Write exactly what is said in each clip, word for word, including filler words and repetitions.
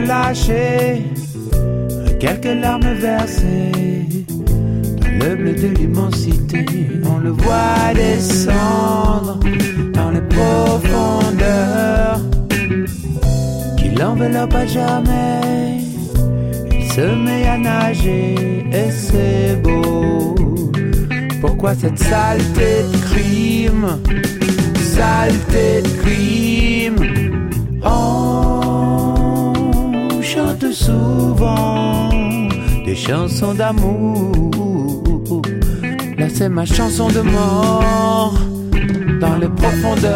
lâchées, quelques larmes versées dans le bleu de l'immensité. On le voit descendre dans les profondeurs qui l'enveloppe à jamais. Il se met à nager et c'est beau. Pourquoi cette saleté de crime, saleté de crime? On chante souvent des chansons d'amour. Là c'est ma chanson de mort dans les profondeurs.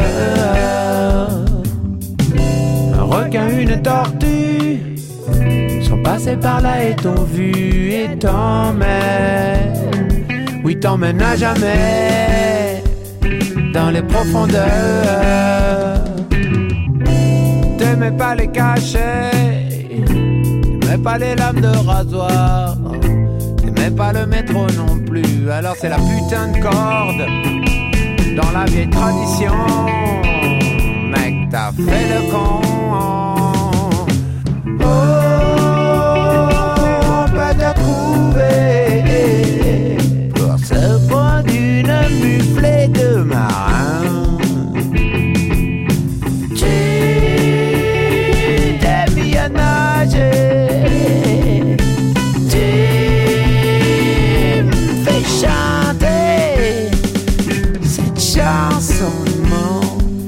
Un requin, une tortue sont passés par là et t'ont vu et t'emmènent. Oui, t'emmènent à jamais dans les profondeurs. T'aimais pas les cachets, t'aimais pas les lames de rasoir, t'aimais pas le métro non plus. Alors c'est la putain de corde dans la vieille tradition. Mec, t'as fait le con. Oh, on peut te trouver pour se prendre une bufflée de marin. Tu t'es mis à nager, tu me fais chanter cette chanson de mort.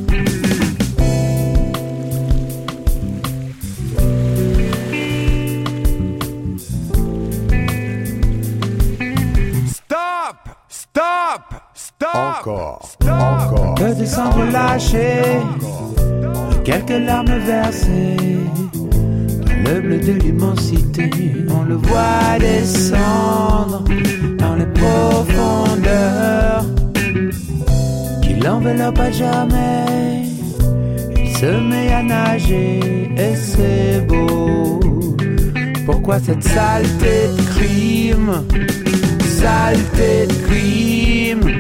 Encore, encore. Que descendre lâché, quelques larmes versées dans le bleu de l'immensité. On le voit descendre dans les profondeurs qui l'enveloppe à jamais. Il se met à nager et c'est beau. Pourquoi cette saleté de crime, saleté de crime?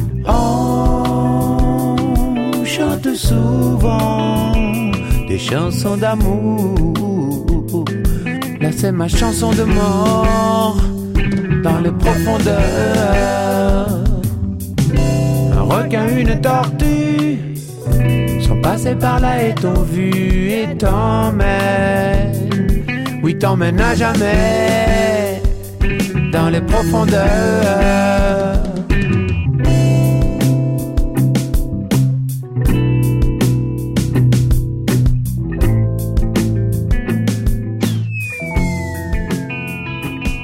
On chante souvent des chansons d'amour. Là c'est ma chanson de mort dans les profondeurs. Un requin, une tortue sont passés par là et t'ont vu et t'emmènent. Oui, t'emmènent à jamais dans les profondeurs.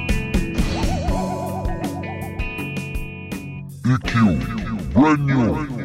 E Q, brand new.